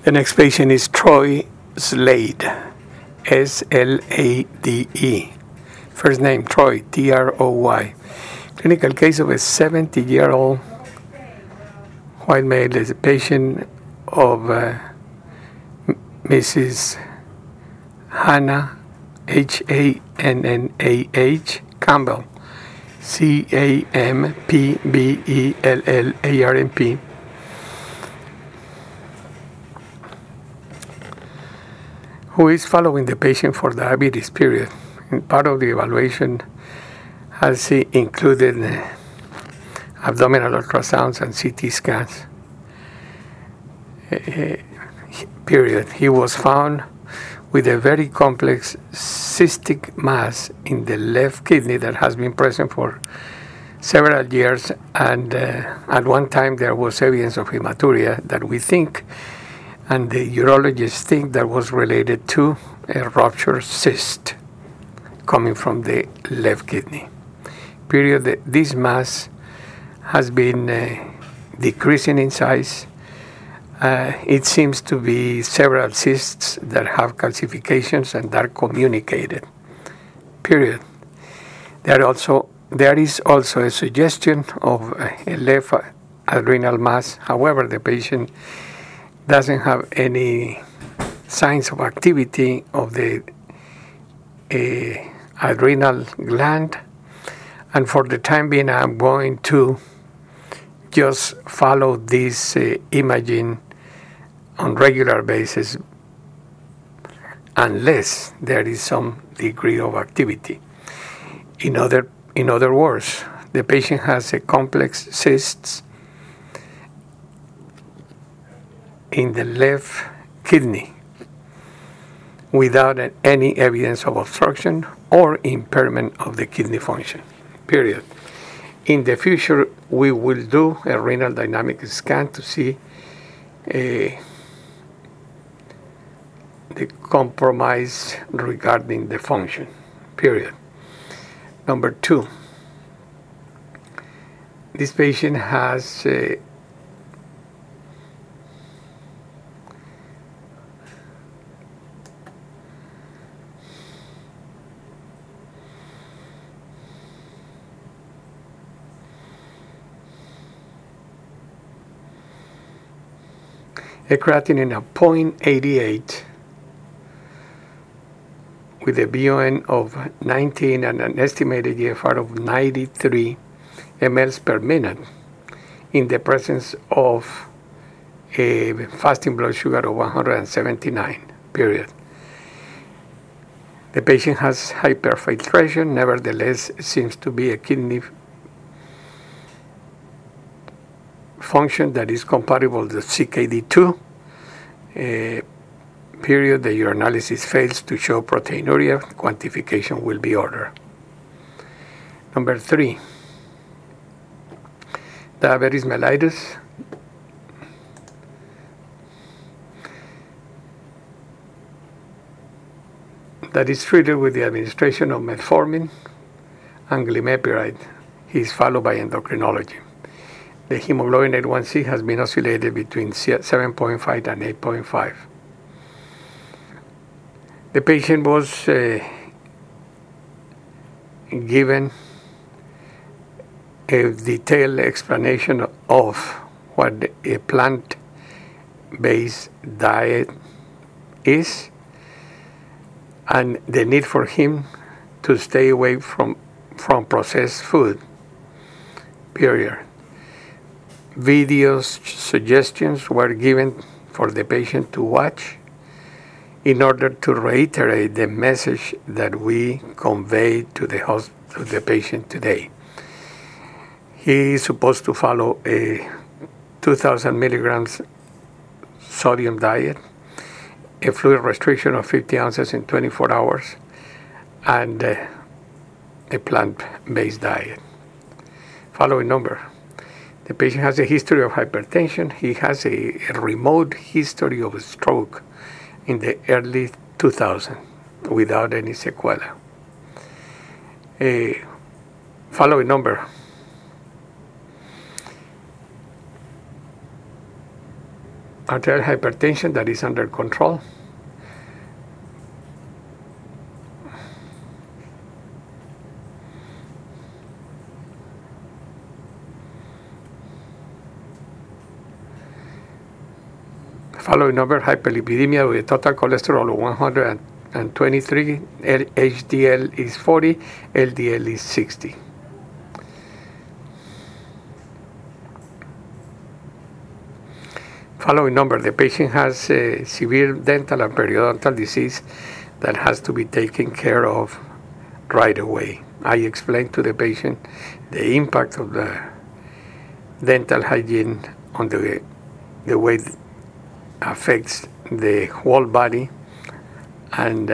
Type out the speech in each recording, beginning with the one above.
The next patient is Troy Slade, Slade. First name Troy, Troy. Clinical case of a 70-year-old white male is a patient of Mrs. Hannah, Hannah Campbell, Campbellarnp, who is following the patient for diabetes, period. And part of the evaluation has included abdominal ultrasounds and CT scans, period. He was found with a very complex cystic mass in the left kidney that has been present for several years, and at one time there was evidence of hematuria that we think, and the urologists think, that was related to a ruptured cyst coming from the left kidney. Period. This mass has been decreasing in size. It seems to be several cysts that have calcifications and are communicated. Period. There is also a suggestion of a left adrenal mass. However, the patient doesn't have any signs of activity of the adrenal gland. And for the time being, I'm going to just follow this imaging on regular basis unless there is some degree of activity. In other words, the patient has a complex cysts in the left kidney without any evidence of obstruction or impairment of the kidney function, period. In the future, we will do a renal dynamic scan to see the compromise regarding the function, period. Number 2, this patient has a creatinine of 0.88 with a BUN of 19 and an estimated GFR of 93 mLs per minute in the presence of a fasting blood sugar of 179, period. The patient has hyperfiltration, nevertheless seems to be a kidney function that is compatible to CKD2, period. The urinalysis fails to show proteinuria. Quantification will be ordered. Number 3, diabetes mellitus. That is treated with the administration of metformin and glimepiride. He is followed by endocrinology. The hemoglobin A1C has been oscillated between 7.5 and 8.5. The patient was given a detailed explanation of what a plant-based diet is and the need for him to stay away from processed food, period. Videos, suggestions were given for the patient to watch in order to reiterate the message that we convey to the patient today. He is supposed to follow a 2,000 milligrams sodium diet, a fluid restriction of 50 ounces in 24 hours, and a plant-based diet. Following number. The patient has a history of hypertension. He has a remote history of a stroke in the early 2000s without any sequela. Following number. arterial hypertension that is under control. Following number, hyperlipidemia with total cholesterol of 123, HDL is 40, LDL is 60. Following number, the patient has severe dental and periodontal disease that has to be taken care of right away. I explained to the patient the impact of the dental hygiene on the way it affects the whole body, and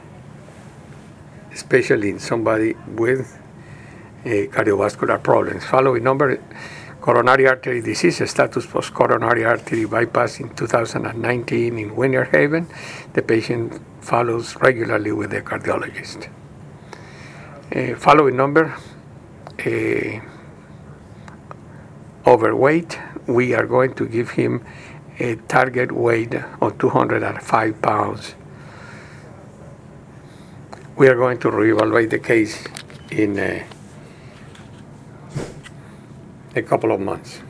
especially in somebody with cardiovascular problems. Following number, coronary artery disease, status post-coronary artery bypass in 2019 in Winter Haven. The patient follows regularly with the cardiologist. Following number, overweight. We are going to give him a target weight of 205 pounds. We are going to reevaluate the case in a couple of months.